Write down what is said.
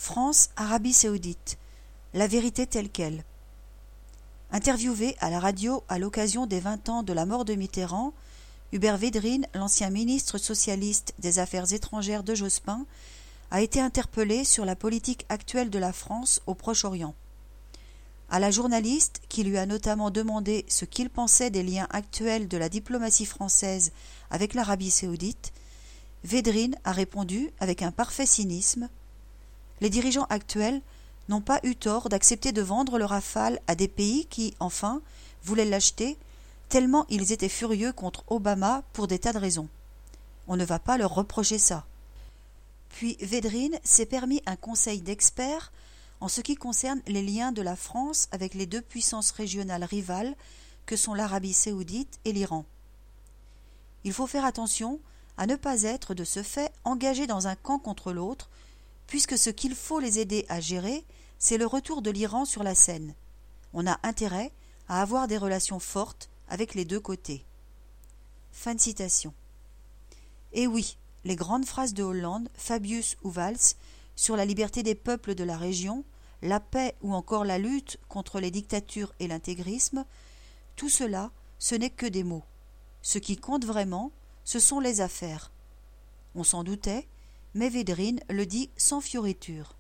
France, Arabie Saoudite. La vérité telle qu'elle. Interviewé à la radio à l'occasion des 20 ans de la mort de Mitterrand, Hubert Védrine, l'ancien ministre socialiste des Affaires étrangères de Jospin, a été interpellé sur la politique actuelle de la France au Proche-Orient. À la journaliste, qui lui a notamment demandé ce qu'il pensait des liens actuels de la diplomatie française avec l'Arabie Saoudite, Védrine a répondu avec un parfait cynisme : « Les dirigeants actuels n'ont pas eu tort d'accepter de vendre le Rafale à des pays qui, enfin, voulaient l'acheter, tellement ils étaient furieux contre Obama pour des tas de raisons. On ne va pas leur reprocher ça. » Puis Védrine s'est permis un conseil d'expert en ce qui concerne les liens de la France avec les deux puissances régionales rivales que sont l'Arabie Saoudite et l'Iran. Il faut faire attention à ne pas être de ce fait engagé dans un camp contre l'autre, puisque ce qu'il faut les aider à gérer, c'est le retour de l'Iran sur la scène. On a intérêt à avoir des relations fortes avec les deux côtés. Fin de citation. Et oui, les grandes phrases de Hollande, Fabius ou Valls sur la liberté des peuples de la région, la paix ou encore la lutte contre les dictatures et l'intégrisme, tout cela, ce n'est que des mots. Ce qui compte vraiment, ce sont les affaires. On s'en doutait, mais Védrine le dit sans fioriture.